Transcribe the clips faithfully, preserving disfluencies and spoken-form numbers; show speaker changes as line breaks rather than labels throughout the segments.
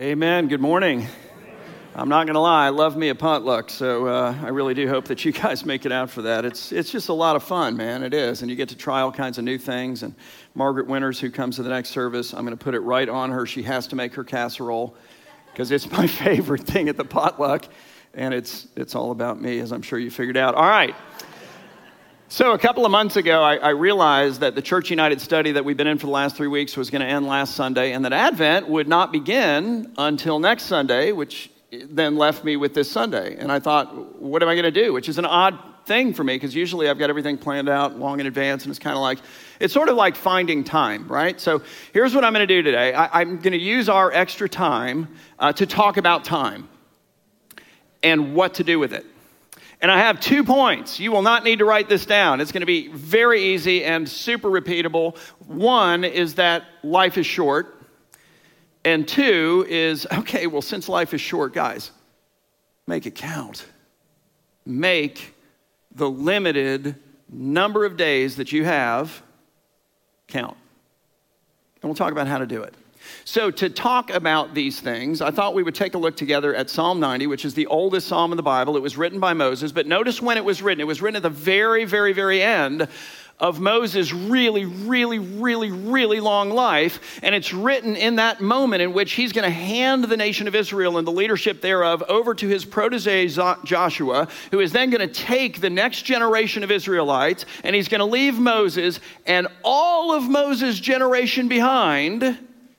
Amen. Good morning. I'm not going to lie, I love me a potluck, so uh, I really do hope that you guys make it out for that. It's it's just a lot of fun, man. It is, and you get to try all kinds of new things. And Margaret Winters, who comes to the next service, I'm going to put it right on her. She has to make her casserole because it's my favorite thing at the potluck, and it's it's all about me, as I'm sure you figured out. All right. So a couple of months ago, I, I realized that the Church United study that we've been in for the last three weeks was going to end last Sunday, and that Advent would not begin until next Sunday, which then left me with this Sunday. And I thought, what am I going to do? Which is an odd thing for me, because usually I've got everything planned out long in advance, and it's kind of like, it's sort of like finding time, right? So here's what I'm going to do today. I, I'm going to use our extra time uh, to talk about time and what to do with it. And I have two points. You will not need to write this down. It's going to be very easy and super repeatable. One is that life is short. And two is, okay, well, since life is short, guys, make it count. Make the limited number of days that you have count. And we'll talk about how to do it. So to talk about these things, I thought we would take a look together at Psalm ninety, which is the oldest psalm in the Bible. It was written by Moses, but notice when it was written. It was written at the very, very, very end of Moses' really, really, really, really long life. And it's written in that moment in which he's going to hand the nation of Israel and the leadership thereof over to his protege Joshua, who is then going to take the next generation of Israelites, and he's going to leave Moses and all of Moses' generation behind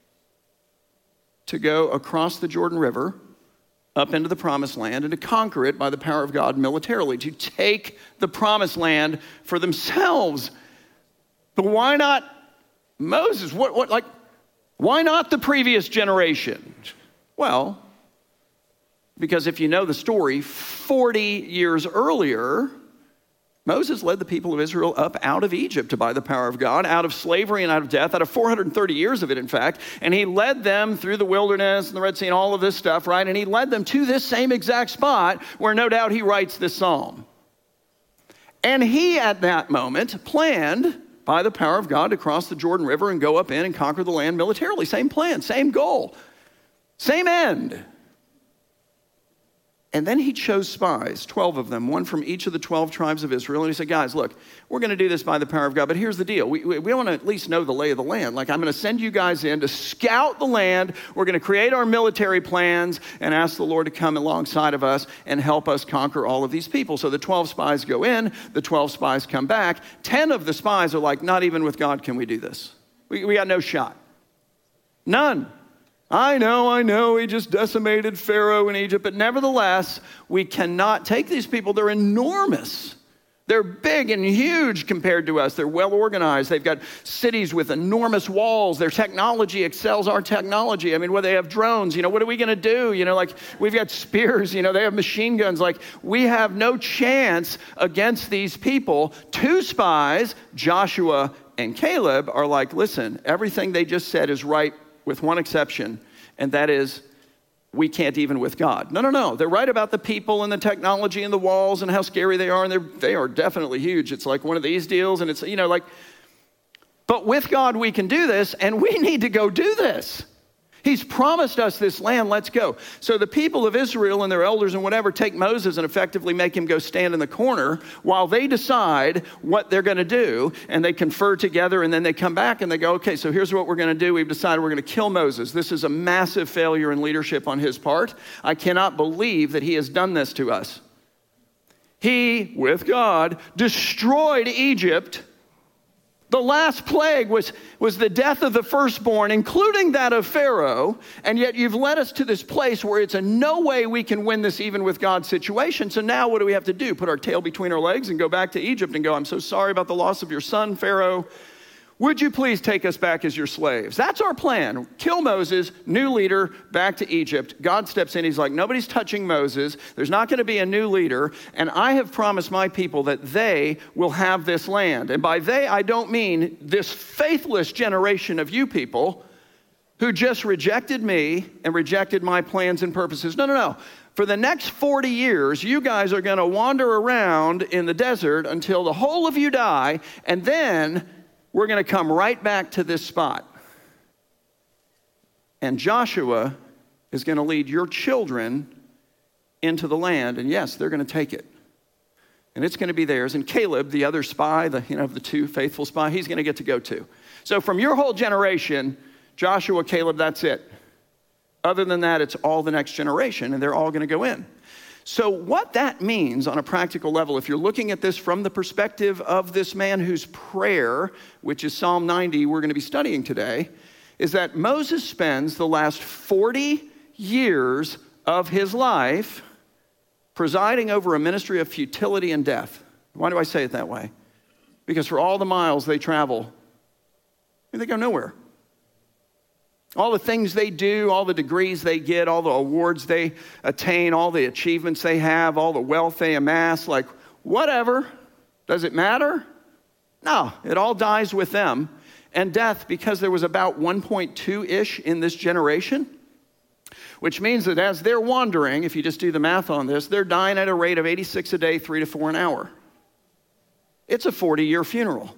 to go across the Jordan River up into the promised land and to conquer it by the power of God militarily, to take the promised land for themselves. But why not Moses? What, what, like, why not the previous generation? Well, because if you know the story, forty years earlier, Moses led the people of Israel up out of Egypt by the power of God, out of slavery and out of death, out of four hundred thirty years of it, in fact. And he led them through the wilderness and the Red Sea and all of this stuff, right? And he led them to this same exact spot where no doubt he writes this psalm. And he, at that moment, planned by the power of God to cross the Jordan River and go up in and conquer the land militarily. Same plan, same goal, same end. And then he chose spies, twelve of them, one from each of the twelve tribes of Israel. And he said, guys, look, we're going to do this by the power of God, but here's the deal. We, we, we want to at least know the lay of the land. Like, I'm going to send you guys in to scout the land. We're going to create our military plans and ask the Lord to come alongside of us and help us conquer all of these people. So the twelve spies go in, the twelve spies come back. ten of the spies are like, not even with God can we do this. We, we got no shot. None. I know, I know, he just decimated Pharaoh in Egypt, but nevertheless, we cannot take these people. They're enormous. They're big and huge compared to us. They're well organized. They've got cities with enormous walls. Their technology excels our technology. I mean, what, they have drones. You know, what are we going to do? You know, like, we've got spears. You know, they have machine guns. Like, we have no chance against these people. Two spies, Joshua and Caleb, are like, listen, everything they just said is right, with one exception, and that is, we can't even with God. No, no, no. They're right about the people and the technology and the walls and how scary they are, and they're, they are definitely huge. It's like one of these deals, and it's, you know, like, but with God we can do this, and we need to go do this. He's promised us this land, let's go. So the people of Israel and their elders and whatever take Moses and effectively make him go stand in the corner while they decide what they're going to do, and they confer together, and then they come back and they go, okay, so here's what we're going to do. We've decided we're going to kill Moses. This is a massive failure in leadership on his part. I cannot believe that he has done this to us. He, with God, destroyed Egypt. The last plague was, was the death of the firstborn, including that of Pharaoh, and yet you've led us to this place where it's a no way we can win this even with God's situation. So now what do we have to do? Put our tail between our legs and go back to Egypt and go, I'm so sorry about the loss of your son, Pharaoh. Would you please take us back as your slaves? That's our plan. Kill Moses, new leader, back to Egypt. God steps in. He's like, nobody's touching Moses. There's not going to be a new leader. And I have promised my people that they will have this land. And by they, I don't mean this faithless generation of you people who just rejected me and rejected my plans and purposes. No, no, no. For the next forty years, you guys are going to wander around in the desert until the whole of you die. And then we're going to come right back to this spot. And Joshua is going to lead your children into the land, and yes, they're going to take it. And it's going to be theirs. And Caleb, the other spy, the you know the two faithful spy, he's going to get to go too. So from your whole generation, Joshua, Caleb, that's it. Other than that, it's all the next generation, and they're all going to go in. So what that means on a practical level, if you're looking at this from the perspective of this man whose prayer, which is Psalm ninety, we're going to be studying today, is that Moses spends the last forty years of his life presiding over a ministry of futility and death. Why do I say it that way? Because for all the miles they travel, they go nowhere. All the things they do, all the degrees they get, all the awards they attain, all the achievements they have, all the wealth they amass, like whatever. Does it matter? No, it all dies with them. And death, because there was about one point two-ish in this generation, which means that as they're wandering, if you just do the math on this, they're dying at a rate of eighty-six a day, three to four an hour. It's a forty-year funeral.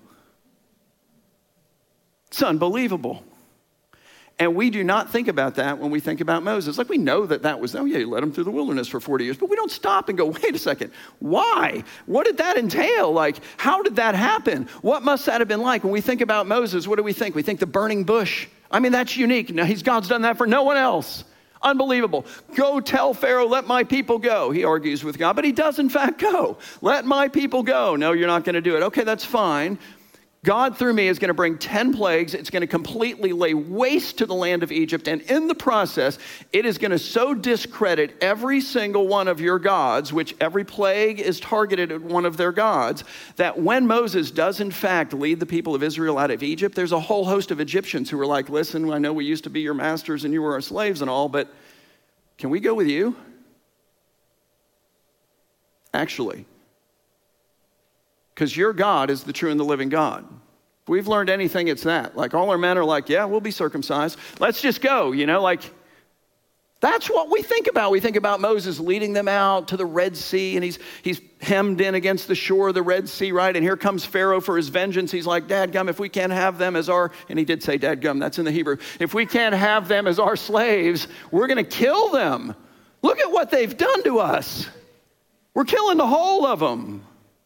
It's unbelievable. And we do not think about that when we think about Moses. Like we know that that was, oh yeah, you led him through the wilderness for forty years, but we don't stop and go, wait a second, why? What did that entail? Like, how did that happen? What must that have been like? When we think about Moses, what do we think? We think the burning bush. I mean, that's unique. Now, he's, God's done that for no one else. Unbelievable. Go tell Pharaoh, let my people go. He argues with God, but he does in fact go. Let my people go. No, you're not going to do it. Okay, that's fine. God, through me, is going to bring ten plagues. It's going to completely lay waste to the land of Egypt. And in the process, it is going to so discredit every single one of your gods, which every plague is targeted at one of their gods, that when Moses does, in fact, lead the people of Israel out of Egypt, there's a whole host of Egyptians who are like, listen, I know we used to be your masters and you were our slaves and all, but can we go with you? Actually. Because your God is the true and the living God. If we've learned anything, it's that. Like all our men are like, yeah, we'll be circumcised. Let's just go, you know, like that's what we think about. We think about Moses leading them out to the Red Sea, and he's he's hemmed in against the shore of the Red Sea, right? And here comes Pharaoh for his vengeance. He's like, dadgum, if we can't have them as our, and he did say dadgum, that's in the Hebrew. If we can't have them as our slaves, we're going to kill them. Look at what they've done to us. We're killing the whole of them.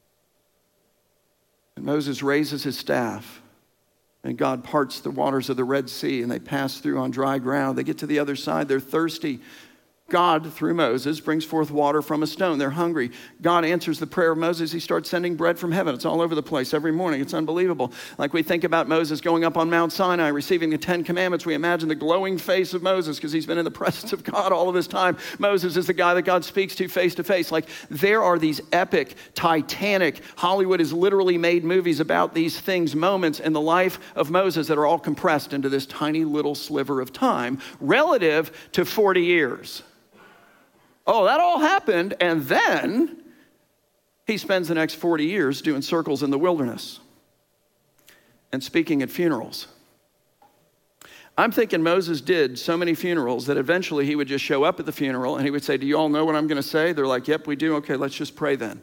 And Moses raises his staff, and God parts the waters of the Red Sea, and they pass through on dry ground. They get to the other side. They're thirsty. God, through Moses, brings forth water from a stone. They're hungry. God answers the prayer of Moses. He starts sending bread from heaven. It's all over the place every morning. It's unbelievable. Like we think about Moses going up on Mount Sinai, receiving the Ten Commandments. We imagine the glowing face of Moses because he's been in the presence of God all of his time. Moses is the guy that God speaks to face to face. Like there are these epic, titanic, Hollywood has literally made movies about these things, moments in the life of Moses that are all compressed into this tiny little sliver of time relative to forty years. Oh, that all happened, and then he spends the next forty years doing circles in the wilderness and speaking at funerals. I'm thinking Moses did so many funerals that eventually he would just show up at the funeral and he would say, do you all know what I'm going to say? They're like, yep, we do. Okay, let's just pray then.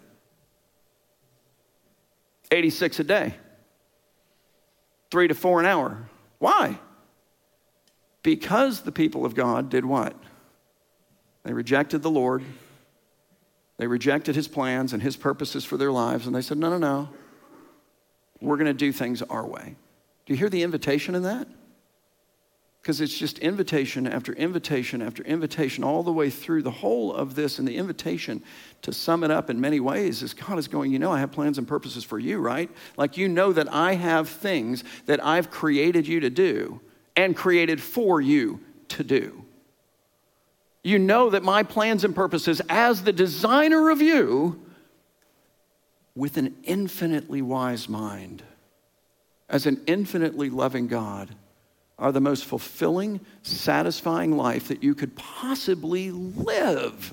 eighty-six a day. Three to four an hour. Why? Because the people of God did what? They rejected the Lord. They rejected his plans and his purposes for their lives. And they said, no, no, no. We're going to do things our way. Do you hear the invitation in that? Because it's just invitation after invitation after invitation all the way through the whole of this. And the invitation, to sum it up in many ways, is God is going, you know, I have plans and purposes for you, right? Like you know that I have things that I've created you to do and created for you to do. You know that my plans and purposes as the designer of you, with an infinitely wise mind, as an infinitely loving God, are the most fulfilling, satisfying life that you could possibly live.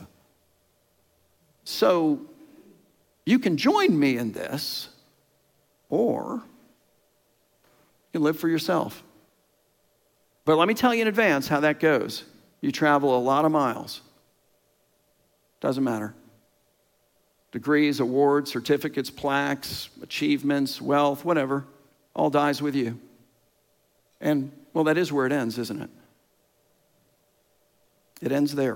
So you can join me in this, or you can live for yourself. But let me tell you in advance how that goes. You travel a lot of miles. Doesn't matter. Degrees, awards, certificates, plaques, achievements, wealth, whatever, all dies with you. And, well, that is where it ends, isn't it? It ends there.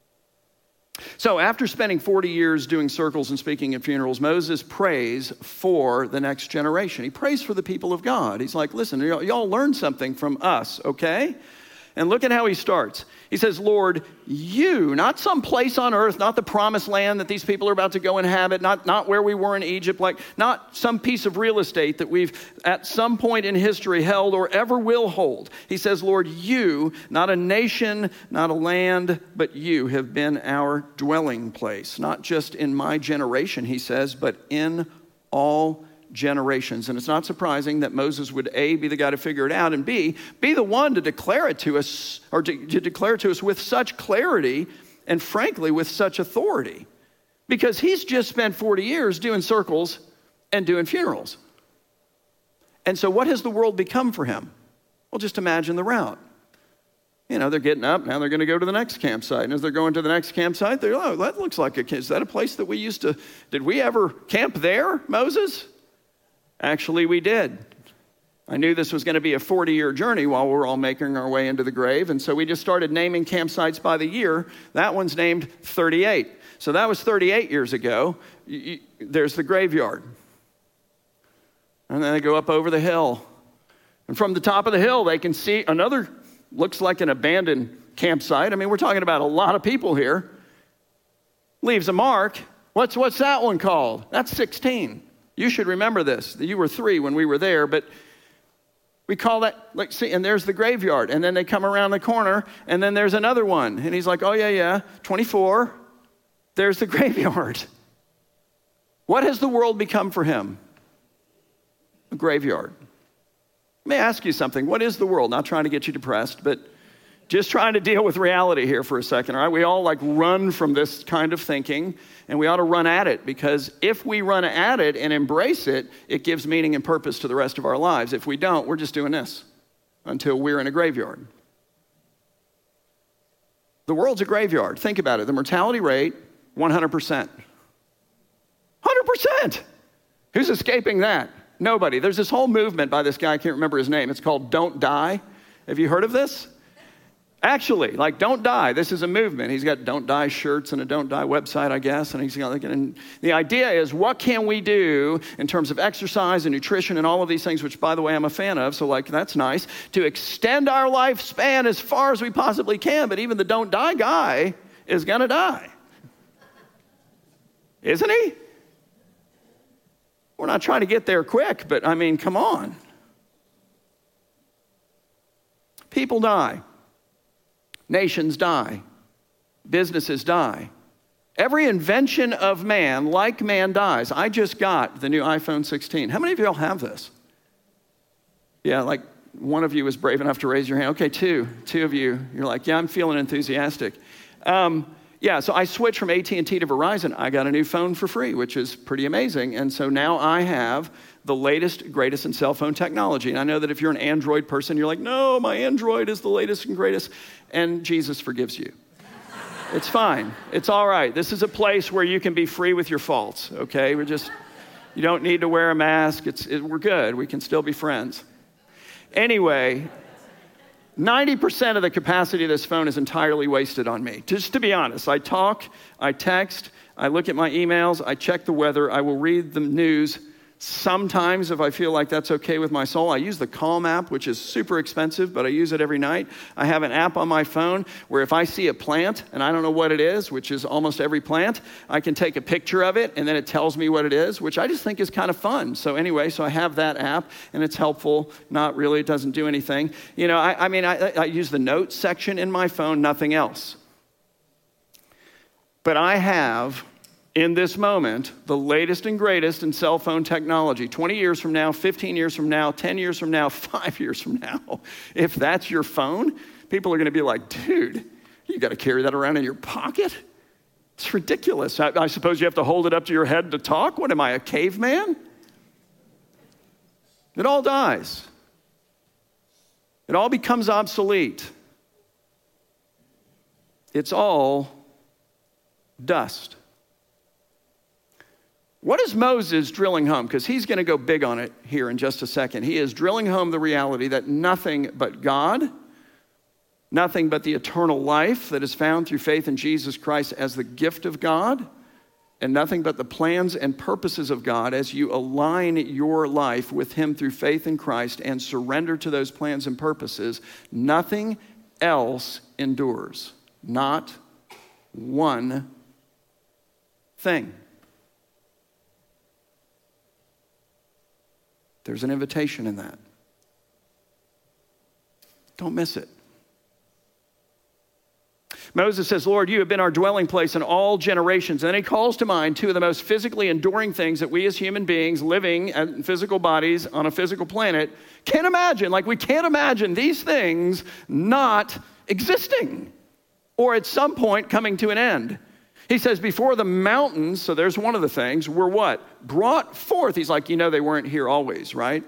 So after spending forty years doing circles and speaking at funerals, Moses prays for the next generation. He prays for the people of God. He's like, listen, y- y'all learn something from us, okay? And look at how he starts. He says, Lord, you, not some place on earth, not the promised land that these people are about to go inhabit, not, not where we were in Egypt, like not some piece of real estate that we've at some point in history held or ever will hold. He says, Lord, you, not a nation, not a land, but you have been our dwelling place. Not just in my generation, he says, but in all generations. And it's not surprising that Moses would A, be the guy to figure it out, and B, be the one to declare it to us, or to, to declare it to us with such clarity and frankly with such authority. Because he's just spent forty years doing circles and doing funerals. And so what has the world become for him? Well, just imagine the route. You know, they're getting up, now they're going to go to the next campsite. And as they're going to the next campsite, they're, oh, that looks like a, is that a place that we used to, did we ever camp there, Moses? Actually, we did. I knew this was going to be a forty-year journey while we were all making our way into the grave, and so we just started naming campsites by the year. That one's named thirty-eight. So that was thirty-eight years ago. You, you, there's the graveyard. And then they go up over the hill. And from the top of the hill, they can see another, looks like an abandoned campsite. I mean, we're talking about a lot of people here. Leaves a mark. What's, what's that one called? That's sixteen. You should remember this. You were three when we were there, but we call that, like, see, and there's the graveyard. And then they come around the corner, and then there's another one. And he's like, oh, yeah, yeah, twenty-four. There's the graveyard. What has the world become for him? A graveyard. Let me ask you something. What is the world? Not trying to get you depressed, but just trying to deal with reality here for a second, all right? We all like run from this kind of thinking, and we ought to run at it, because if we run at it and embrace it, it gives meaning and purpose to the rest of our lives. If we don't, we're just doing this until we're in a graveyard. The world's a graveyard. Think about it. The mortality rate, one hundred percent. one hundred percent. Who's escaping that? Nobody. There's this whole movement by this guy, I can't remember his name. It's called Don't Die. Have you heard of this? Actually, like, don't die. This is a movement. He's got Don't Die shirts and a Don't Die website, I guess. And he's got, and the idea is, what can we do in terms of exercise and nutrition and all of these things, which, by the way, I'm a fan of. So, like, that's nice, to extend our lifespan as far as we possibly can. But even the Don't Die guy is going to die. Isn't he? We're not trying to get there quick, but I mean, come on. People die. Nations die. Businesses die. Every invention of man, like man, dies. I just got the new iPhone sixteen. How many of y'all have this? Yeah, like one of you was brave enough to raise your hand. Okay, two. Two of you. You're like, yeah, I'm feeling enthusiastic. Um, yeah, so I switched from A T and T to Verizon. I got a new phone for free, which is pretty amazing. And so now I have the latest, greatest in cell phone technology. And I know that if you're an Android person, you're like, no, my Android is the latest and greatest. And Jesus forgives you. It's fine. It's all right. This is a place where you can be free with your faults, okay? We're just, you don't need to wear a mask. It's, it, we're good. We can still be friends. Anyway, ninety percent of the capacity of this phone is entirely wasted on me. Just to be honest, I talk, I text, I look at my emails, I check the weather, I will read the news. Sometimes, if I feel like that's okay with my soul, I use the Calm app, which is super expensive, but I use it every night. I have an app on my phone where if I see a plant and I don't know what it is, which is almost every plant, I can take a picture of it and then it tells me what it is, which I just think is kind of fun. So anyway, so I have that app and it's helpful. Not really, it doesn't do anything. You know, I, I mean, I, I use the notes section in my phone, nothing else. But I have, in this moment, the latest and greatest in cell phone technology. twenty years from now, fifteen years from now, ten years from now, five years from now, if that's your phone, people are going to be like, dude, you got to carry that around in your pocket? It's ridiculous. I, I suppose you have to hold it up to your head to talk? What am I, a caveman? It all dies. It all becomes obsolete. It's all dust. What is Moses drilling home? Because he's going to go big on it here in just a second. He is drilling home the reality that nothing but God nothing but the eternal life that is found through faith in Jesus Christ as the gift of God, and nothing but the plans and purposes of God as you align your life with him through faith in Christ and surrender to those plans and purposes. Nothing else endures. Not one thing. There's an invitation in that. Don't miss it. Moses says, Lord, you have been our dwelling place in all generations. And then he calls to mind two of the most physically enduring things that we as human beings living in physical bodies on a physical planet can't imagine. Like, we can't imagine these things not existing or at some point coming to an end. He says, before the mountains, so there's one of the things, were what? Brought forth. He's like, you know, they weren't here always, right?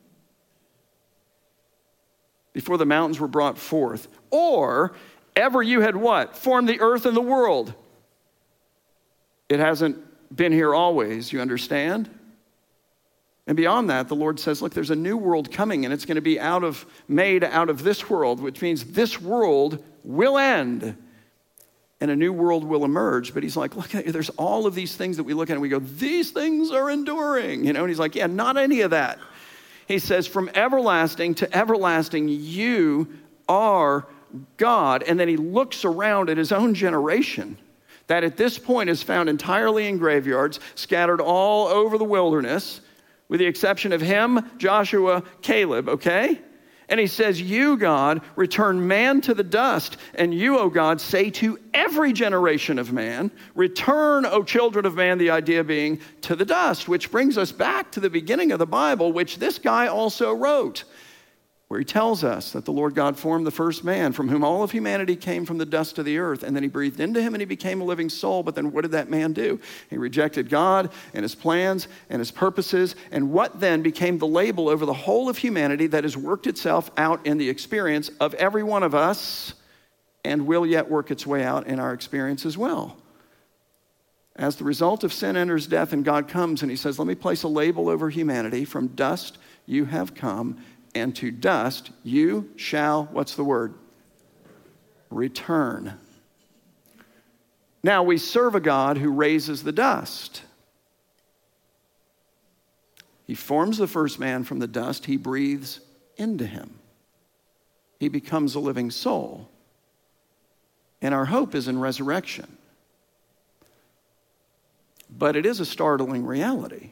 Before the mountains were brought forth. Or ever you had what? Formed the earth and the world. It hasn't been here always, you understand? And beyond that, the Lord says, look, there's a new world coming, and it's going to be out of made out of this world, which means this world will end and a new world will emerge. But he's like, look, there's all of these things that we look at and we go, these things are enduring. You know, and he's like, yeah, not any of that. He says, from everlasting to everlasting, you are God. And then he looks around at his own generation that at this point is found entirely in graveyards, scattered all over the wilderness, with the exception of him, Joshua, Caleb, okay? And he says, you, God, return man to the dust, and you, O God, say to every generation of man, return, O children of man, the idea being to the dust, which brings us back to the beginning of the Bible, which this guy also wrote, where he tells us that the Lord God formed the first man, from whom all of humanity came from the dust of the earth, and then he breathed into him and he became a living soul. But then what did that man do? He rejected God and his plans and his purposes, and what then became the label over the whole of humanity that has worked itself out in the experience of every one of us and will yet work its way out in our experience as well. As the result of sin enters death, and God comes and he says, let me place a label over humanity. From dust you have come, and to dust you shall, what's the word? Return. Now we serve a God who raises the dust. He forms the first man from the dust. He breathes into him. He becomes a living soul. And our hope is in resurrection. But it is a startling reality.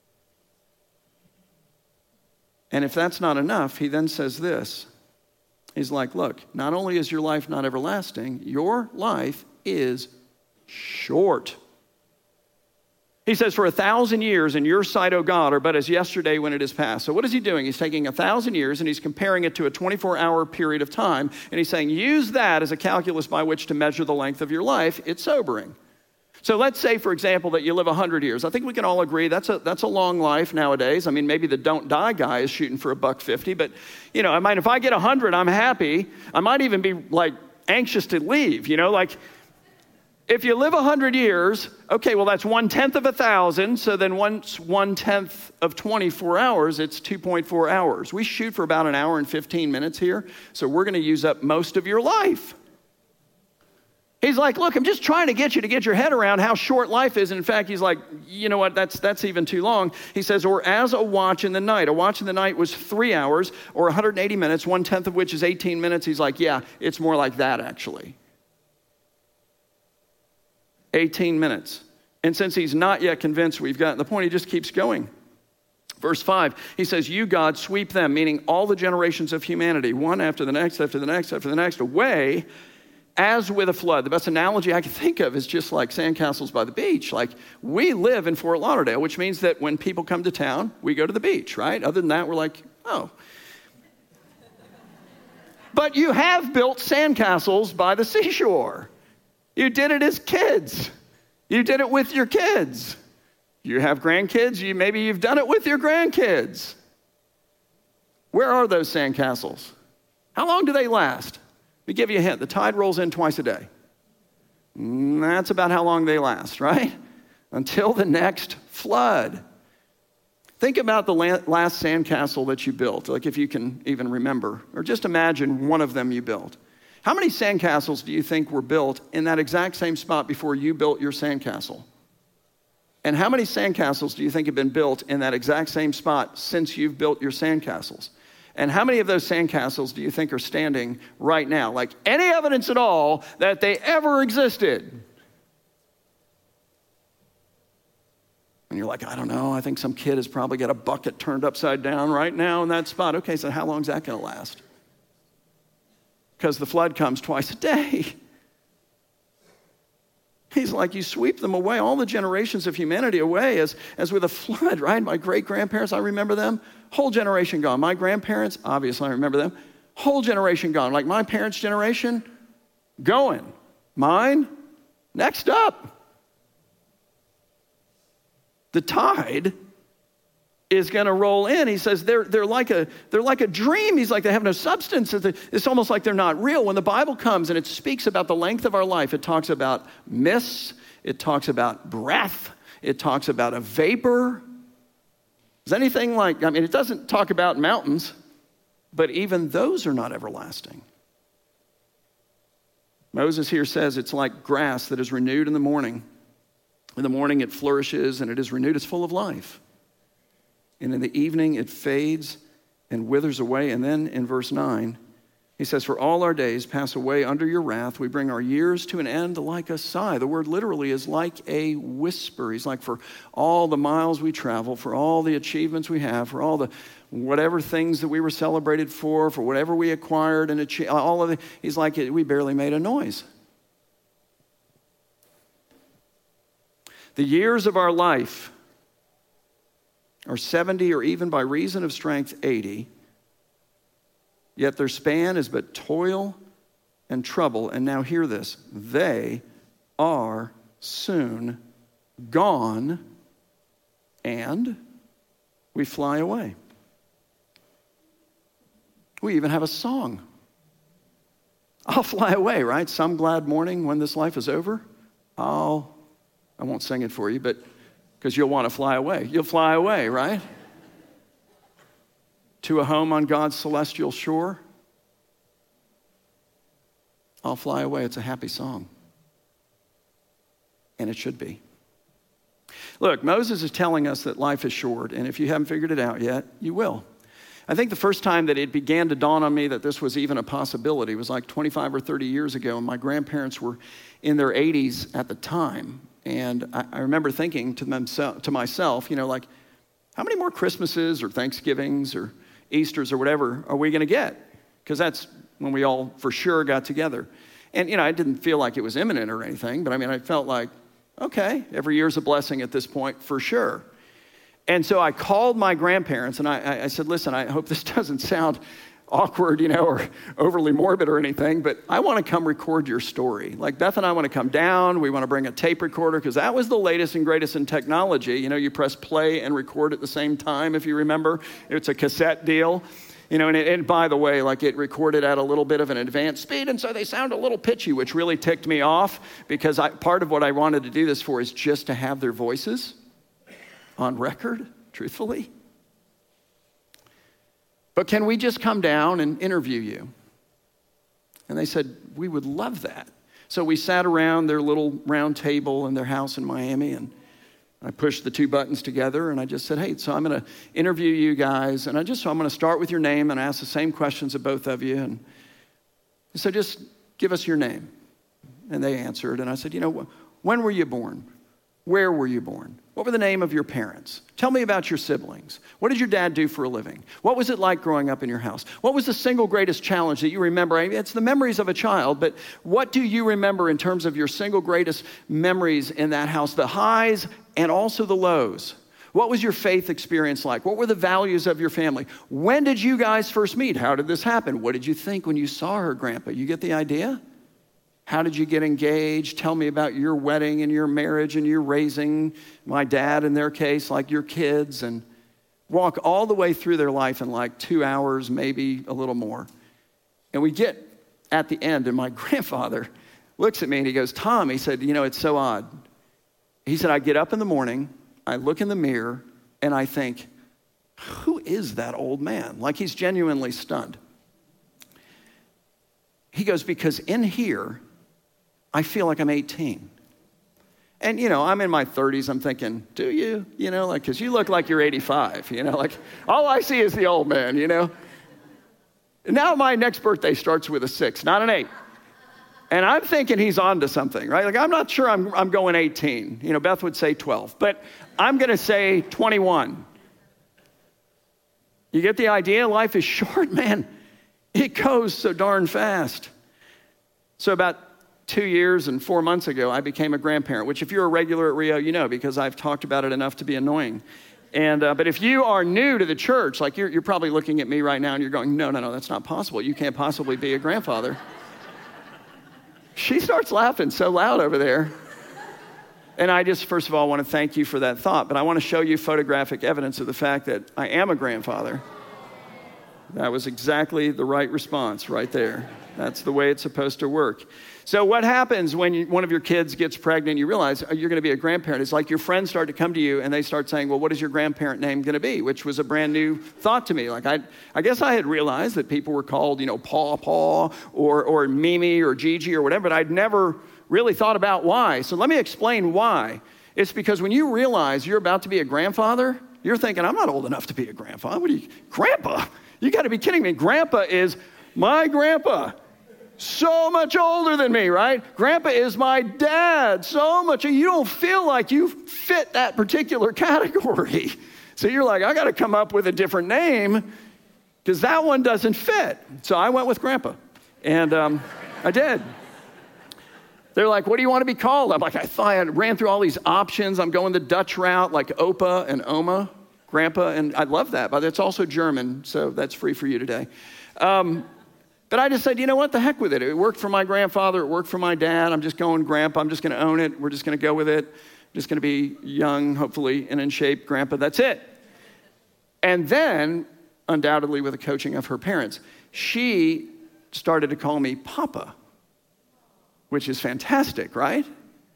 And if that's not enough, he then says this. He's like, look, not only is your life not everlasting, your life is short. He says, for a thousand years in your sight, O God, are but as yesterday when it is past. So what is he doing? He's taking a thousand years and he's comparing it to a twenty-four hour period of time. And he's saying, use that as a calculus by which to measure the length of your life. It's sobering. So let's say, for example, that you live one hundred years. I think we can all agree that's a that's a long life nowadays. I mean, maybe the don't die guy is shooting for a buck fifty, but, you know, I mean, if I get one hundred, I'm happy. I might even be, like, anxious to leave, you know, like, if you live one hundred years, okay, well, that's one-tenth of a thousand, so then once one-tenth of twenty-four hours, it's two point four hours. We shoot for about an hour and fifteen minutes here, so we're going to use up most of your life. He's like, look, I'm just trying to get you to get your head around how short life is. And in fact, he's like, you know what, that's that's even too long. He says, or as a watch in the night. A watch in the night was three hours or one hundred eighty minutes, one-tenth of which is eighteen minutes. He's like, yeah, it's more like that, actually. eighteen minutes. And since he's not yet convinced we've gotten the point, he just keeps going. Verse five, he says, you, God, sweep them, meaning all the generations of humanity, one after the next, after the next, after the next, away as with a flood. The best analogy I can think of is just like sandcastles by the beach. Like, we live in Fort Lauderdale, which means that when people come to town, we go to the beach, right? Other than that, we're like, oh. But you have built sandcastles by the seashore. You did it as kids. You did it with your kids. You have grandkids, you maybe you've done it with your grandkids. Where are those sandcastles? How long do they last? Let me give you a hint. The tide rolls in twice a day. And that's about how long they last, right? Until the next flood. Think about the last sandcastle that you built, like if you can even remember, or just imagine one of them you built. How many sandcastles do you think were built in that exact same spot before you built your sandcastle? And how many sandcastles do you think have been built in that exact same spot since you've built your sandcastles? And how many of those sandcastles do you think are standing right now? Like any evidence at all that they ever existed? And you're like, I don't know, I think some kid has probably got a bucket turned upside down right now in that spot. Okay, so how long is that going to last? Because the flood comes twice a day. He's like, you sweep them away, all the generations of humanity away as, as with a flood, right? My great-grandparents, I remember them. Whole generation gone. My grandparents, obviously I remember them. Whole generation gone. Like my parents' generation, going. Mine, next up. The tide is going to roll in. He says they're, they're, like a, they're like a dream. He's like, they have no substance. It's almost like they're not real. When the Bible comes and it speaks about the length of our life, it talks about mists. It talks about breath. It talks about a vapor. Is anything like, I mean, it doesn't talk about mountains, but even those are not everlasting. Moses here says it's like grass that is renewed in the morning. In the morning it flourishes and it is renewed. It's full of life. And in the evening it fades and withers away. And then in verse nine, he says, for all our days pass away under your wrath. We bring our years to an end like a sigh. The word literally is like a whisper. He's like, for all the miles we travel, for all the achievements we have, for all the whatever things that we were celebrated for, for whatever we acquired and achieved, all of it. He's like, we barely made a noise. The years of our life are seventy or even by reason of strength eighty, yet their span is but toil and trouble. And now hear this, they are soon gone and we fly away. We even have a song. I'll fly away, right? Some glad morning when this life is over, I'll I won't sing it for you, but because you'll want to fly away. You'll fly away, right? To a home on God's celestial shore. I'll fly away. It's a happy song. And it should be. Look, Moses is telling us that life is short, and if you haven't figured it out yet, you will. I think the first time that it began to dawn on me that this was even a possibility was like twenty-five or thirty years ago, and my grandparents were in their eighties at the time. And I, I remember thinking to, themse- to myself, you know, like, how many more Christmases or Thanksgivings or Easters or whatever are we going to get? Because that's when we all for sure got together. And, you know, I didn't feel like it was imminent or anything, but I mean, I felt like, okay, every year's a blessing at this point for sure. And so I called my grandparents and I, I said, listen, I hope this doesn't sound awkward, you know, or overly morbid or anything, but I want to come record your story. Like Beth and I want to come down. We want to bring a tape recorder because that was the latest and greatest in technology. You know, you press play and record at the same time, if you remember. It's a cassette deal. You know, and, it, and by the way, like it recorded at a little bit of an advanced speed, and so they sound a little pitchy, which really ticked me off because I, part of what I wanted to do this for is just to have their voices on record, truthfully. But can we just come down and interview you? And they said, we would love that. So we sat around their little round table in their house in Miami, and I pushed the two buttons together, and I just said, hey, so I'm going to interview you guys, and I just, so I'm going to start with your name and ask the same questions of both of you. And so just give us your name. And they answered, and I said, you know, when were you born? Where were you born? What were the name of your parents? Tell me about your siblings. What did your dad do for a living? What was it like growing up in your house? What was the single greatest challenge that you remember? I mean, it's the memories of a child, but what do you remember in terms of your single greatest memories in that house? The highs and also the lows. What was your faith experience like? What were the values of your family? When did you guys first meet? How did this happen? What did you think when you saw her, Grandpa? You get the idea? How did you get engaged? Tell me about your wedding and your marriage and your raising, my dad in their case, like your kids, and walk all the way through their life in like two hours, maybe a little more. And we get at the end, and my grandfather looks at me and he goes, Tom, he said, you know, it's so odd. He said, I get up in the morning, I look in the mirror, and I think, who is that old man? Like he's genuinely stunned. he goes, because in here, I feel like I'm eighteen. And, you know, I'm in my thirties. I'm thinking, do you? You know, like, because you look like you're eighty-five, you know, like, all I see is the old man, you know. And now my next birthday starts with a six, not an eight. And I'm thinking he's on to something, right? Like, I'm not sure I'm, I'm going eighteen. You know, Beth would say twelve, but I'm going to say twenty-one. You get the idea? Life is short, man. It goes so darn fast. So about two years and four months ago, I became a grandparent, which if you're a regular at Rio, you know, because I've talked about it enough to be annoying. And uh, but if you are new to the church, like you're, you're probably looking at me right now and you're going, no, no, no, that's not possible. You can't possibly be a grandfather. She starts laughing so loud over there. And I just, first of all, want to thank you for that thought, but I want to show you photographic evidence of the fact that I am a grandfather. That was exactly the right response right there. That's the way it's supposed to work. So what happens when you, one of your kids gets pregnant, you realize oh, you're going to be a grandparent. It's like your friends start to come to you and they start saying, well, what is your grandparent name going to be? Which was a brand new thought to me. Like I I guess I had realized that people were called, you know, Paw Paw or, or Mimi or Gigi or whatever, but I'd never really thought about why. So let me explain why. It's because when you realize you're about to be a grandfather, you're thinking, I'm not old enough to be a grandfather. What are you, grandpa? You got to be kidding me. Grandpa is my grandpa. So much older than me, right? Grandpa is my dad. So much. You don't feel like you fit that particular category. So you're like, I got to come up with a different name because that one doesn't fit. So I went with Grandpa. And um, I did. They're like, what do you want to be called? I'm like, I thought I ran through all these options. I'm going the Dutch route, like Opa and Oma, Grandpa. And I love that, but it's also German, so that's free for you today. Um, But I just said, you know what, the heck with it. It worked for my grandfather. It worked for my dad. I'm just going Grandpa. I'm just going to own it. We're just going to go with it. I'm just going to be young, hopefully, and in shape, Grandpa. That's it. And then, undoubtedly with the coaching of her parents, she started to call me Papa, which is fantastic, right?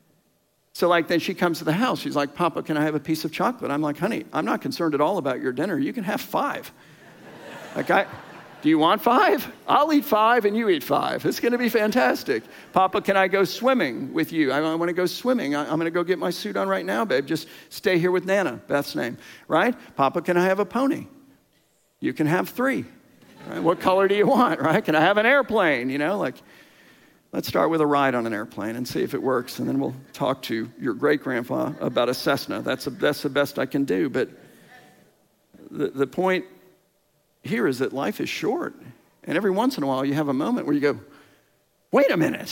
So like then she comes to the house. She's like, Papa, can I have a piece of chocolate? I'm like, honey, I'm not concerned at all about your dinner. You can have five. Like I... Do you want five? I'll eat five and you eat five. It's going to be fantastic. Papa, can I go swimming with you? I want to go swimming. I'm going to go get my suit on right now, babe. Just stay here with Nana, Beth's name, right? Papa, can I have a pony? You can have three. Right? What color do you want, right? Can I have an airplane? You know, like, let's start with a ride on an airplane and see if it works. And then we'll talk to your great-grandpa about a Cessna. That's, a, that's the best I can do. But the, the point here is that life is short. And every once in a while you have a moment where you go, wait a minute.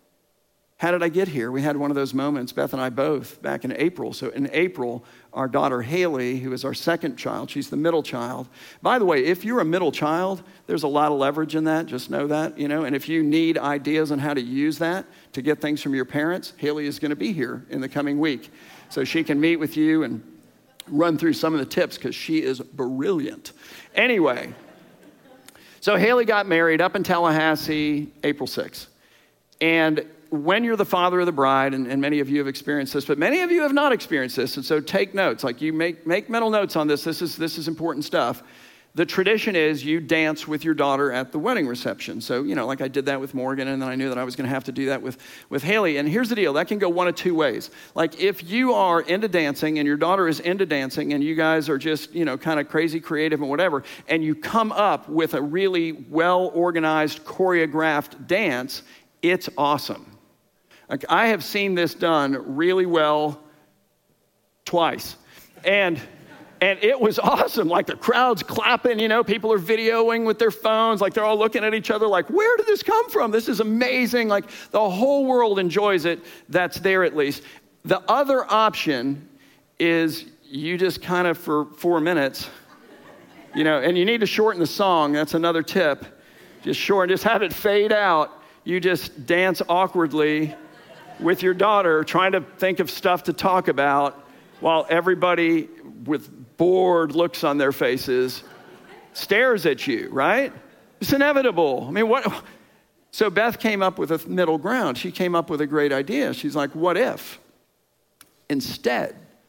How did I get here? We had one of those moments, Beth and I both, back in April. So in April, our daughter Haley, who is our second child, she's the middle child. By the way, if you're a middle child, there's a lot of leverage in that. Just know that, you know. And if you need ideas on how to use that to get things from your parents, Haley is going to be here in the coming week. So she can meet with you and run through some of the tips because she is brilliant. Anyway, so Haley got married up in Tallahassee, April sixth. And when you're the father of the bride, and, and many of you have experienced this, but many of you have not experienced this, and so take notes. Like you make, make mental notes on this. This is, this is important stuff. The tradition is you dance with your daughter at the wedding reception. So, you know, like I did that with Morgan, and then I knew that I was going to have to do that with, with Haley. And here's the deal. That can go one of two ways. Like if you are into dancing and your daughter is into dancing and you guys are just, you know, kind of crazy creative and whatever, and you come up with a really well-organized, choreographed dance, it's awesome. Like I have seen this done really well twice. And... And it was awesome. Like the crowd's clapping, you know, people are videoing with their phones. Like they're all looking at each other like, where did this come from? This is amazing. Like the whole world enjoys it. That's there at least. The other option is you just kind of for four minutes, you know, and you need to shorten the song. That's another tip. Just shorten, just have it fade out. You just dance awkwardly with your daughter trying to think of stuff to talk about while everybody with bored looks on their faces stares at you, right? It's inevitable. I mean, what? So Beth came up with a middle ground. She came up with a great idea. She's like, what if instead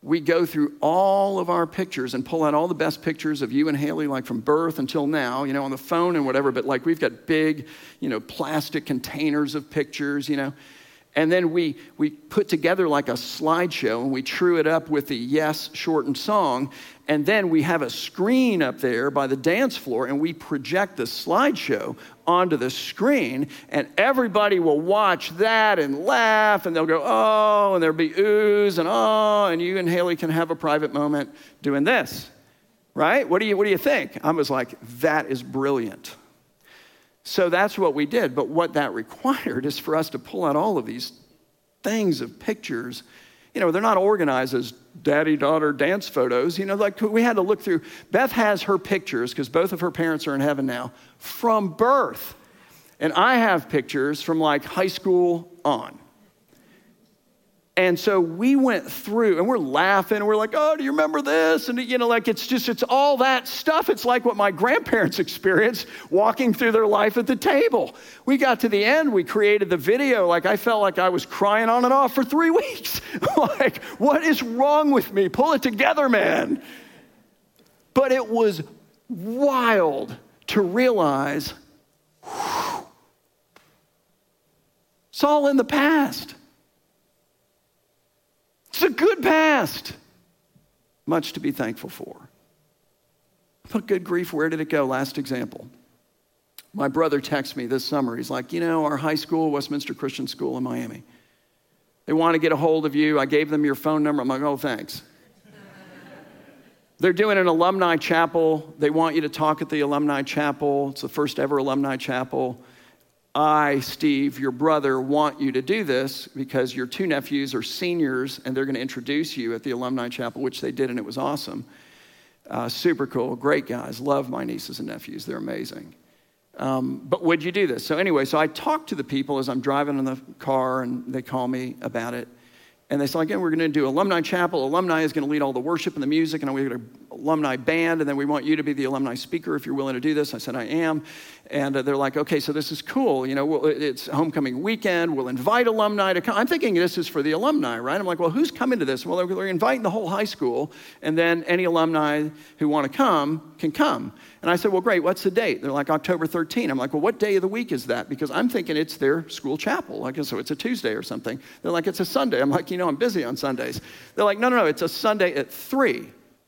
we go through all of our pictures and pull out all the best pictures of you and Haley, like from birth until now, you know, on the phone and whatever, but like we've got big, you know, plastic containers of pictures, you know. And then we we put together like a slideshow and we true it up with the Yes shortened song. And then we have a screen up there by the dance floor and we project the slideshow onto the screen. And everybody will watch that and laugh and they'll go, oh, and there'll be oohs and oh, and you and Haley can have a private moment doing this, right? What do you, what do you think? I was like, that is brilliant. So that's what we did. But what that required is for us to pull out all of these things of pictures. You know, they're not organized as daddy-daughter dance photos. You know, like we had to look through. Beth has her pictures, because both of her parents are in heaven now, from birth. And I have pictures from like high school on. And so we went through, and we're laughing, and we're like, oh, do you remember this? And, you know, like it's just, it's all that stuff. It's like what my grandparents experienced walking through their life at the table. We got to the end, we created the video. Like I felt like I was crying on and off for three weeks. Like, what is wrong with me? Pull it together, man. But it was wild to realize, whew, it's all in the past. It's a good past. Much to be thankful for. But good grief, where did it go? Last example. My brother texted me this summer. He's like, you know, our high school, Westminster Christian School in Miami, they want to get a hold of you. I gave them your phone number. I'm like, oh, thanks. They're doing an alumni chapel. They want you to talk at the alumni chapel. It's the first ever alumni chapel. I, Steve, your brother, want you to do this because your two nephews are seniors and they're going to introduce you at the alumni chapel, which they did, and it was awesome. Uh, super cool. Great guys. Love my nieces and nephews. They're amazing. Um, but would you do this? So anyway, so I talked to the people as I'm driving in the car, and they call me about it. And they said, again, we're going to do alumni chapel. Alumni is going to lead all the worship and the music, and we've got an alumni band, and then we want you to be the alumni speaker if you're willing to do this. I said, I am. And uh, they're like, okay, so this is cool. You know, we'll, it's homecoming weekend. We'll invite alumni to come. I'm thinking this is for the alumni, right? I'm like, well, who's coming to this? Well, they're, they're inviting the whole high school, and then any alumni who want to come can come. And I said, well, great, what's the date? They're like, October thirteenth. I'm like, well, what day of the week is that? Because I'm thinking it's their school chapel. Like, so it's a Tuesday or something. They're like, it's a Sunday. I'm like, you know, I'm busy on Sundays. They're like, no, no, no, it's a Sunday at three.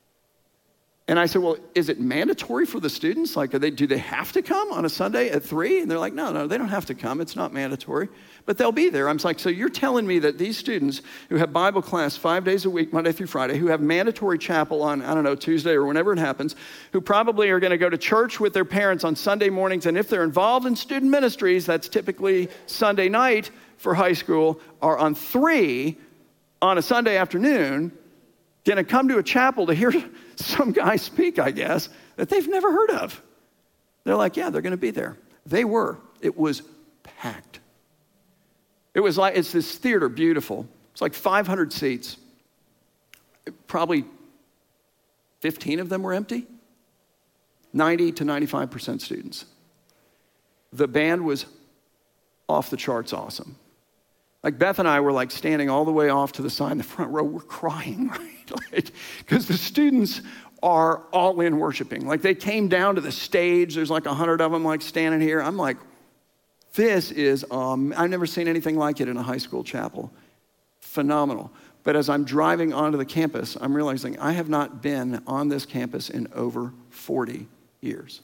And I said, well, is it mandatory for the students? Like, are they, do they have to come on a Sunday at three? And they're like, no, no, they don't have to come. It's not mandatory. But they'll be there. I'm like, so you're telling me that these students who have Bible class five days a week, Monday through Friday, who have mandatory chapel on, I don't know, Tuesday or whenever it happens, who probably are going to go to church with their parents on Sunday mornings, and if they're involved in student ministries, that's typically Sunday night for high school, are on three on a Sunday afternoon, going to come to a chapel to hear some guy speak, I guess, that they've never heard of. They're like, yeah, they're going to be there. They were. It was packed. It was like, it's this theater, beautiful. It's like five hundred seats. Probably fifteen of them were empty. ninety to ninety-five percent students. The band was off the charts awesome. Like Beth and I were like standing all the way off to the side in the front row. We're crying, right? Because the students are all in worshiping. Like they came down to the stage. There's like a hundred of them like standing here. I'm like, this is, um, I've never seen anything like it in a high school chapel. Phenomenal. But as I'm driving onto the campus, I'm realizing I have not been on this campus in over forty years.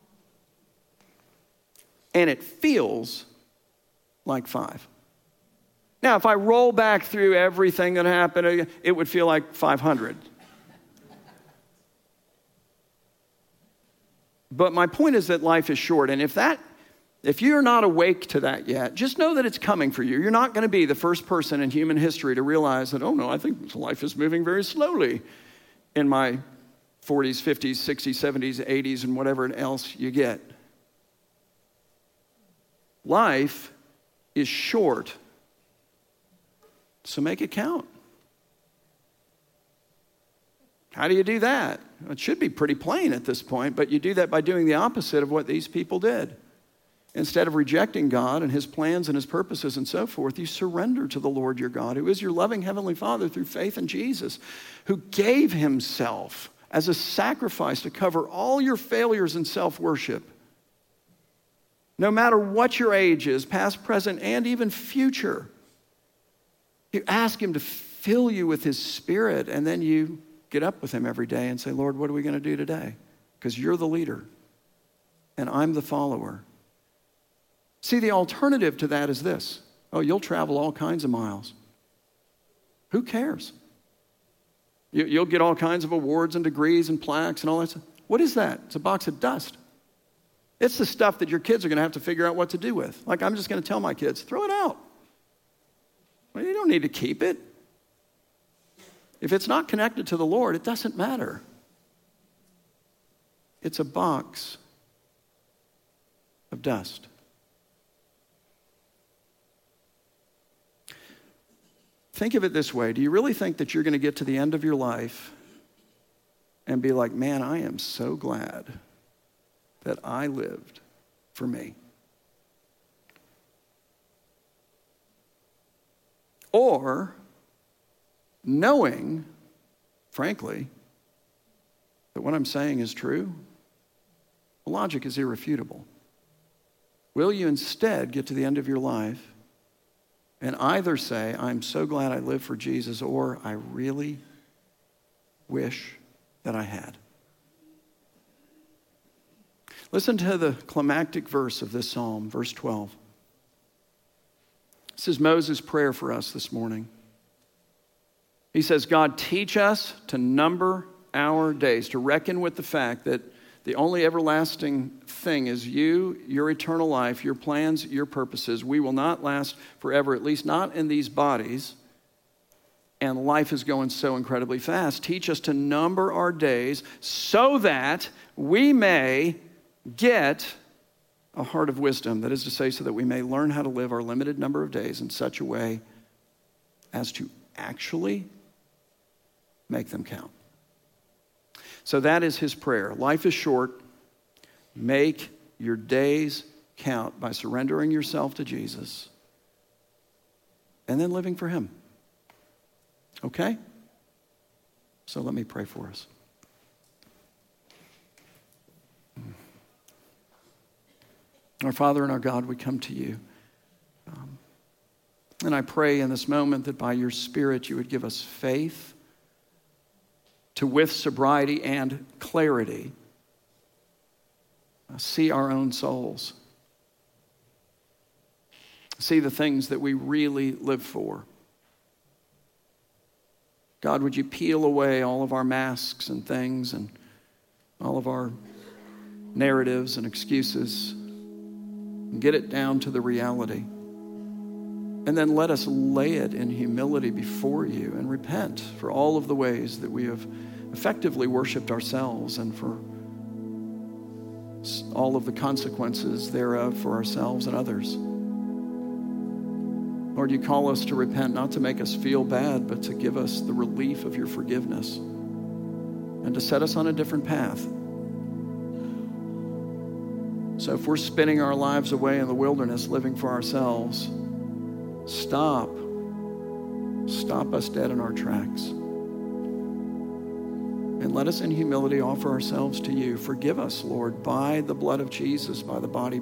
And it feels like five. Now, if I roll back through everything that happened, it would feel like five hundred. But my point is that life is short. And if that, if you're not awake to that yet, just know that it's coming for you. You're not going to be the first person in human history to realize that, oh no, I think life is moving very slowly in my forties, fifties, sixties, seventies, eighties, and whatever else you get. Life is short. So make it count. How do you do that? It should be pretty plain at this point, but you do that by doing the opposite of what these people did. Instead of rejecting God and his plans and his purposes and so forth, you surrender to the Lord your God, who is your loving heavenly Father through faith in Jesus, who gave himself as a sacrifice to cover all your failures in self-worship. No matter what your age is, past, present, and even future, you ask him to fill you with his Spirit, and then you get up with him every day and say, Lord, what are we going to do today? Because you're the leader, and I'm the follower. See, the alternative to that is this. Oh, you'll travel all kinds of miles. Who cares? You, you'll get all kinds of awards and degrees and plaques and all that stuff. What is that? It's a box of dust. It's the stuff that your kids are going to have to figure out what to do with. Like, I'm just going to tell my kids, throw it out. Well, you don't need to keep it. If it's not connected to the Lord, it doesn't matter. It's a box of dust. Think of it this way. Do you really think that you're going to get to the end of your life and be like, man, I am so glad that I lived for me? Or knowing, frankly, that what I'm saying is true, the logic is irrefutable. Will you instead get to the end of your life and either say, I'm so glad I lived for Jesus, or I really wish that I had? Listen to the climactic verse of this psalm, verse twelve. This is Moses' prayer for us this morning. He says, God, teach us to number our days, to reckon with the fact that the only everlasting thing is you, your eternal life, your plans, your purposes. We will not last forever, at least not in these bodies. And life is going so incredibly fast. Teach us to number our days so that we may get a heart of wisdom. That is to say, so that we may learn how to live our limited number of days in such a way as to actually make them count. So that is his prayer. Life is short. Make your days count by surrendering yourself to Jesus and then living for him. Okay? So let me pray for us. Our Father and our God, we come to you. Um, and I pray in this moment that by your Spirit you would give us faith to, with sobriety and clarity, uh, see our own souls. See the things that we really live for. God, would you peel away all of our masks and things and all of our narratives and excuses and get it down to the reality. And then let us lay it in humility before you and repent for all of the ways that we have effectively worshiped ourselves and for all of the consequences thereof for ourselves and others. Lord, you call us to repent, not to make us feel bad, but to give us the relief of your forgiveness and to set us on a different path. So if we're spinning our lives away in the wilderness, living for ourselves, Stop. Stop us dead in our tracks. And let us in humility offer ourselves to you. Forgive us, Lord, by the blood of Jesus, by the body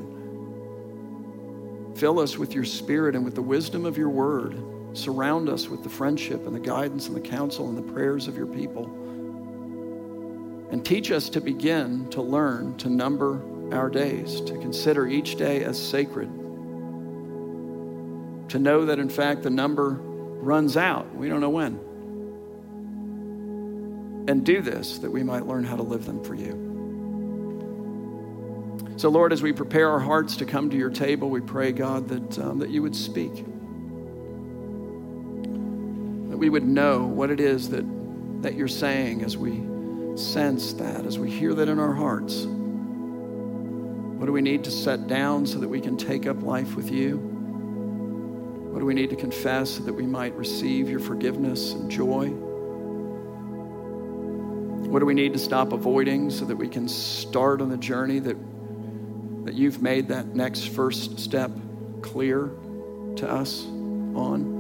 broken. Fill us with your Spirit and with the wisdom of your word. Surround us with the friendship and the guidance and the counsel and the prayers of your people. And teach us to begin to learn to number our days, to consider each day as sacred. To know that, in fact, the number runs out. We don't know when. And do this that we might learn how to live them for you. So, Lord, as we prepare our hearts to come to your table, we pray, God, that, um, that you would speak. That we would know what it is that, that you're saying as we sense that, as we hear that in our hearts. What do we need to set down so that we can take up life with you? What do we need to confess so that we might receive your forgiveness and joy? What do we need to stop avoiding so that we can start on the journey that that you've made that next first step clear to us on.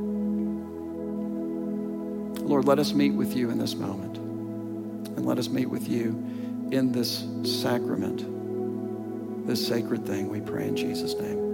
Lord, let us meet with you in this moment, and let us meet with you in this sacrament, this sacred thing, we pray in Jesus' name.